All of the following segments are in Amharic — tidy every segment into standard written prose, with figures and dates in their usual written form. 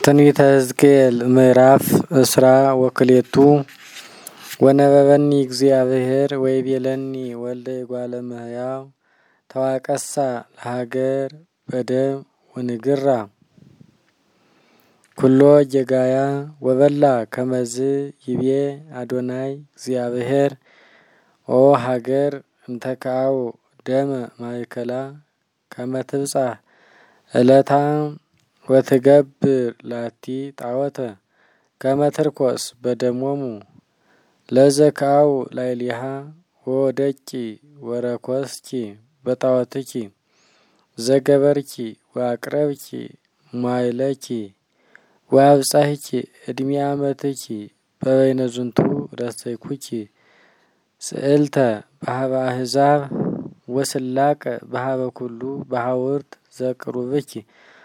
ትንቢተ ሕዝቅኤል ምዕራፍ እስራ ወክልኤቱ ወነበበኒ እግዚአብሔር ወይቤለኒ ወልደ እጓለ እመሕያው ተዋቀሳ ለሀገር በደም ወንግራ ኩሎ ጀጋያ ወበላ ከመዝ ይቤ አዶናይ እግዚአብሔር ኦ ሀገር እንተካው ደመ ማእከላ ከመትብጻሕ እለታ ወትገብር ላቲ ጣዖተ ከመትርኮስ በደሞሙ ለዘካው ላይሊሃ ወደቂ ወረኮስኪ በጣዖትኪ ዘገበርኪ ወአቅረብኪ ማይለኪ ወአብጻሕኪ እድሜ ዓመትኪ በበይነ ዝንቱ ረሰይኩኪ ስእልተ በሀበ አሕዛብ ወስላቀ በሀበ ኩሉ በሐውርት ዘቅሩብኪ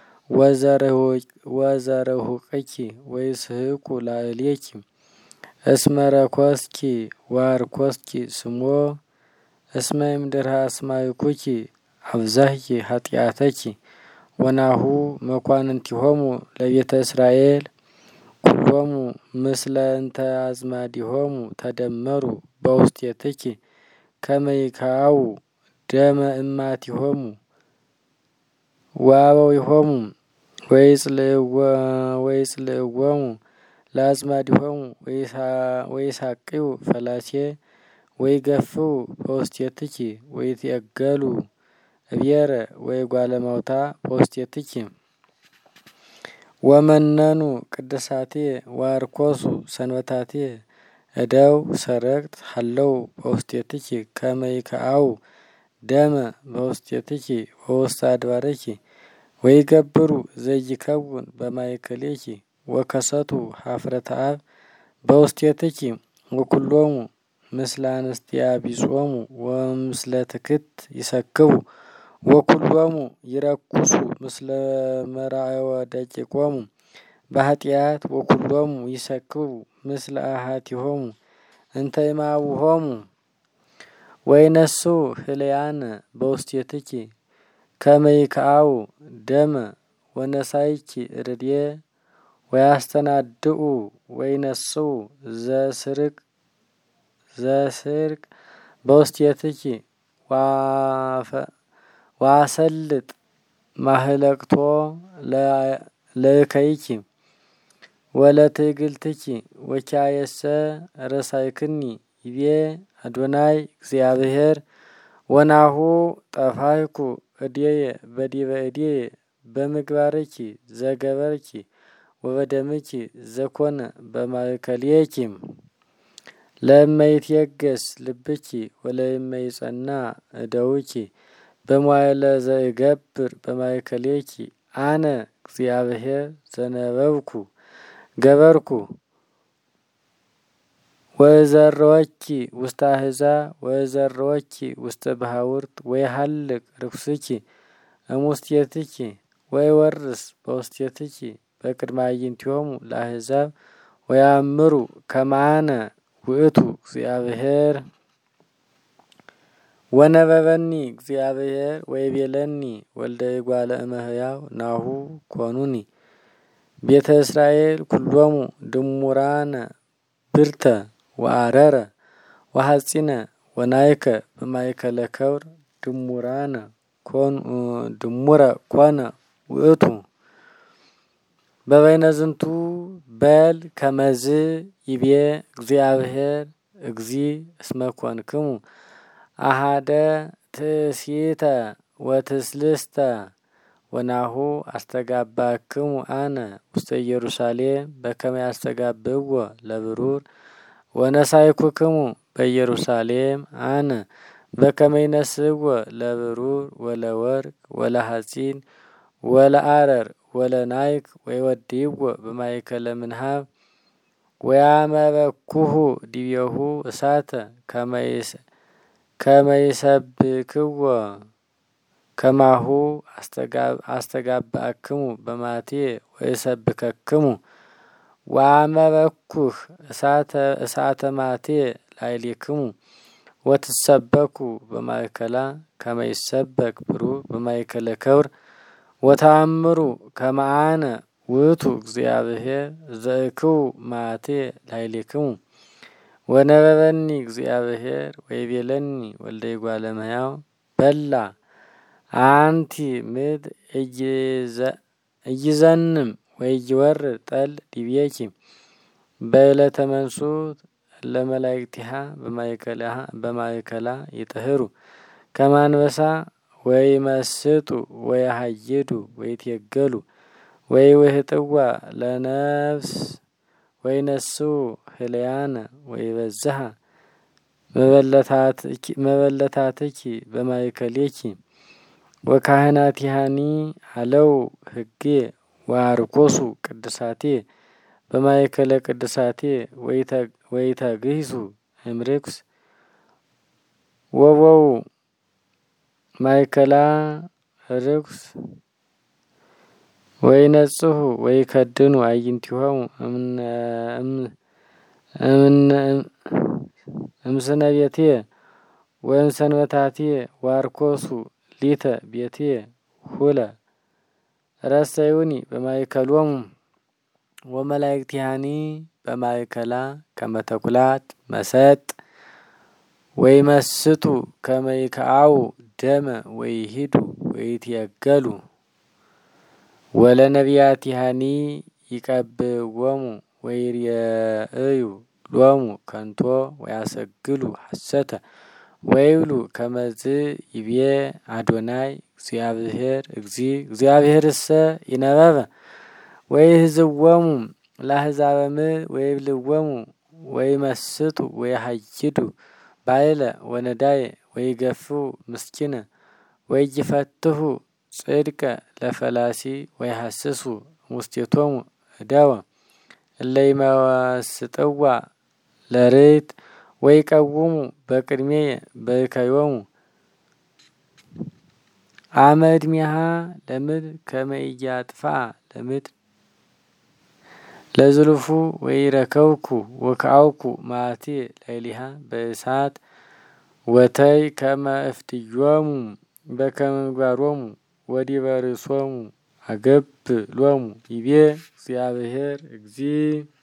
ወዘረሁቅኪ ወይስሕቁ ላዕሌኪ እስመ ረኮስኪ ወአርኮስኪ ስሞ እስመ እምድኅረ አስማይኩኪ አብዛሕኪ ኃጢአተኪ ወናሁ መኳንንቲሆሙ ለቤተ እስራኤል ኩሎሙ ምስለ እንተ አዝማዲሆሙ ተደመሩ በውስቴትኪ ከመ ይክአው ደመ እማቲሆሙ ወአበዊሆሙ ወይጽልእዎሙ ለአዝማዲሆሙ ወይሳቅዩ ፈላሴ ወይገፍኡ በውስቴትኪ ወይትዔገሉ እብየረ ወእጓለ እማውታ በውስቴትኪ ወመነኑ ቅድሳትየ ወአርኮሱ ሰንበታትየ እደው ሰረቅት ሀለው በውስቴትኪ ከመ ይክአው ደመ በውስቴትኪ ወውስተ አድባርኪ ወይገብሩ ዘይከውን በማእከሌኪ ወከሰቱ ኀፍረተ አብ በውስቴትኪ ወኩሎሙ ምስለ አንስቲያ ቢጾሙ ወምስለ ትክት ይሰክቡ ወኩሎሙ ይረኩሱ ምስለ መራእወ ደቂቆሙ በኃጢአት ወኩሎሙ ይሰክቡ ምስለ አሃቲሆሙ እንተ ይማውሆሙ ወይነሱ ህልያነ በውስቴትኪ ከመ ይክአው ደመ ወነሳይኪ ርድየ ወያስተናድኡ ወይነሱ ዘስርቅ በውስቴትኪ ዋሰልጥ ማህለቅቶ ለእከይኪ ወለትዕግልትኪ ወኪያየሰ ረሳይክኒ ይቤ አዶናይ እግዚአብሔር ወናሁ ጠፋይኩ እድየ በዲበ እድየ በምግባርኪ ዘገበርኪ ወበደምኪ ዘኮነ በማእከልየኪ ለእመይትየገስ ልብኪ ወለእመይጸና እደውኪ በመዋዕለ ዘእገብር በማእከልየኪ አነ እግዚአብሔር ዘነበብኩ ገበርኩ ወዘረወኪ ውስተ አሕዛብ ወዘረወኪ ውስተ ባሕውርት ወይሃልቅ ርኩስኪ እሙስቴትኪ ወይወርስ በውስቴትኪ በቅድመ አዕይንቲሆሙ ለአሕዛብ ወያእምሩ ከመ አነ ውእቱ እግዚአብሔር ወነበበኒ እግዚአብሔር ወይቤለኒ ወልደ እጓለ እመሕያው ናሁ ኮኑኒ ቤተ እስራኤል ኩሎሙ ድሙራነ ብርተ ወአረረ ወሐጺነ ወናይከ በማእከለ ከብር ድሙረ ኮነ ውእቱ በበይነ ዝንቱ በል ከመዝ ይቤ እግዚአብሔር እግዚእ እስመ ኮንክሙ አሃደ ትእሲተ ወትስልስተ ወናሁ አስተጋባክሙ አነ ውስተ ኢየሩሳሌም በከመ ያስተጋብእዎ ለብሩር ወነሳይኩክሙ በኢየሩሳሌም አነ በከመ ይነስእዎ ለብሩር ወለወርቅ ወለሐጺን ወለአረር ወለናይክ ወይወድይዎ በማእከለ ምንሃብ ወያመበኩሁ ዲቤሁ እሳተ ከመ ይሰብክዎ ከማሁ አስተጋባእክሙ በማትየ ወይሰብከክሙ ወአመበኩህ እሳተ ማትየ ላዕሌክሙ ወትሰበኩ በማእከላ ከመ ይሰበክ ብሩር በማእከለ ከብር ወተአምሩ ከመ አነ ውእቱ እግዚአብሔር ዘእክው ማቴ ላዕሌክሙ ወነበበኒ እግዚአብሔር ወይቤለኒ ወልደ እጓለ እመሕያው በላ አንቲ ምድር እይዘንም ወይወርድ ጠል ዲቤኪ በዕለተ መንሱት ለመላእክቲሃ በማእከላ ይጥህሩ ከመ አንበሳ ወይመስጡ ወያሃይዱ ወይትየገሉ ወይውህጥዋ ለነፍስ ወይነስኡ ህልያነ ወይበዝሃ መበለታትኪ በማእከሌኪ ወካህናቲሃኒ አለው ህጌ ወአርኮሱ ቅድሳቴ በማእከለ ቅድሳቴ ወይተግሂሱ እምርኩስ ወበው ማእከላ ርኩስ ወይነጽሁ ወይከድኑ አዕይንቲሆሙ እምስነ ቤቴ ወእምሰንበታቴ ወአርኮሱ ሊተ ቤቴ ሁለ ረሰዩኒ በማእከሎሙ ወመላእክቲሃኒ በማእከላ ከመ ተኩላት መሰጥ ወይመስጡ ከመ ይክአው ደመ ወይሂዱ ወይትየገሉ ወለነቢያቲሃኒ ይቀብዎሙ ወይርእዩ ሎሙ ከንቶ ወያሰግሉ ሐሰተ ወይብሉ ከመዝ ይቤ አዶናይ እግዚአብሔርሰ ይነበበ ወይህዝዎሙ ለአሕዛበ ምድር ወይብልዎሙ ወይመስጡ ወይሃይዱ ባይለ ወነዳየ ወይገፍኡ ምስኪነ ወይፈትሑ ጽድቀ ለፈላሲ ወይሐስሱ ውስቴቶሙ እደወ እለ ይመስጥዋ ለርት ወይቀውሙ በቅድሜየ በእከዮሙ አመ ዕድሜሃ ለምድር ከመ ኢያጥፍአ ለምድር ለዝሉፉ ወይረከብኩ ወከአውኩ መዓቴ ላዕሌሃ በእሳት ወተይ ከመ እፍትዮሙ በከመ ምግባሮሙ ወዲበ ርእሶሙ አገብ ሎሙ ይቤ እግዚአብሔር እግዚእ